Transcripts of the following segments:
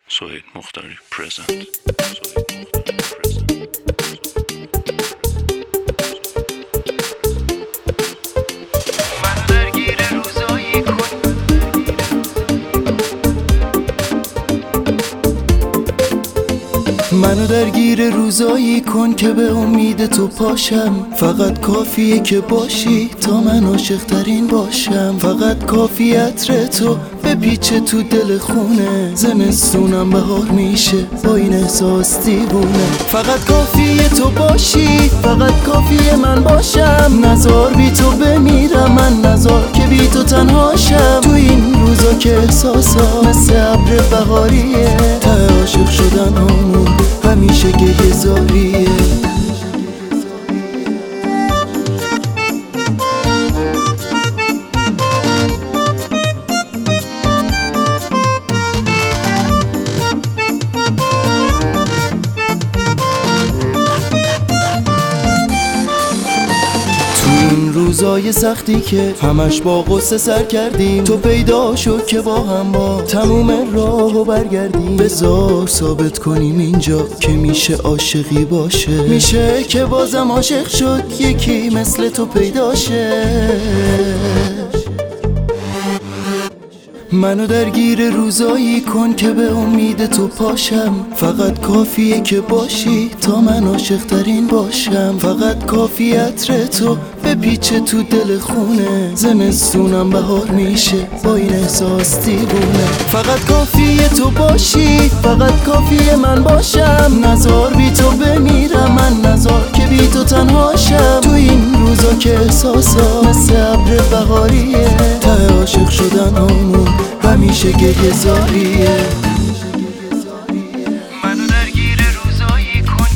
سهیل مختاری پرزنت. منو درگیر روزایی کن که به امید تو پاشم. فقط کافیه که باشی تا من عاشق ترین باشم. فقط کافی عطر تو بپیچه تو دل خونه. زمستونم بهار میشه با این احساس دیوونه. فقط کافیه تو باشی، فقط کافیه من باشم. نزار بی تو بمیرم من، نزار که بی تو تنهاشم. تو این روزا که احساسا مثل ابر بهاریه، ته عاشق شدن همون همیشه گریه زاریه. روزای سختی که همش با غصه سر کردیم، تو پیدا شو که با هم با تموم راهو برگردیم. بذار ثابت کنیم اینجا که میشه عاشقی باشه. میشه که بازم عاشق شد یکی مثل تو پیدا شه. منو درگیر روزایی کن که به امید تو پاشم. فقط کافیه که باشی تا من عاشق ترین باشم. فقط کافی عطر تو بپیچه تو دل خونه. زمستونم بهار میشه با این احساس دیوونه. فقط کافیه تو باشی، فقط کافیه من باشم. نزار بی تو بمیرم من، نزار که بی تو تنهاشم. تو این روزا که احساسا مثل ابر بهاریه، ته عاشق شدن همون همیشه گریه زاریه. منو درگیر روزایی کن.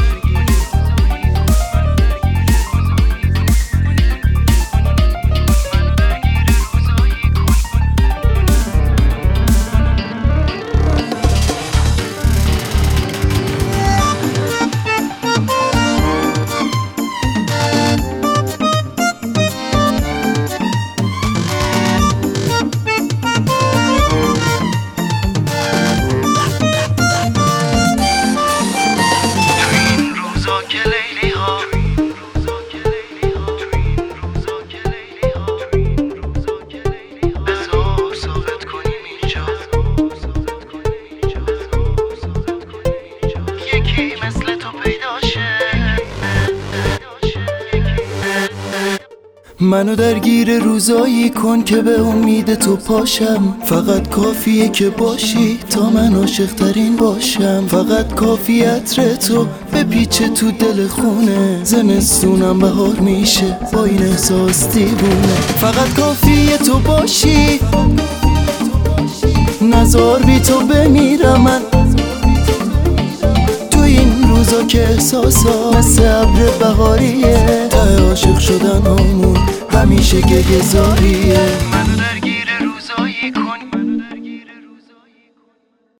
منو درگیر روزایی کن که به امید تو پاشم. فقط کافیه که باشی تا من عاشق ترین باشم. فقط کافی عطر تو بپیچه تو دل خونه. زمستونم بهار میشه با این احساس دیوونه. فقط کافیه تو باشی، نزار بی تو بمیرم من. تو این روزا که احساسا مثل ابر بهاریه، ته عاشق شدن همون همیشه گریه زاریه.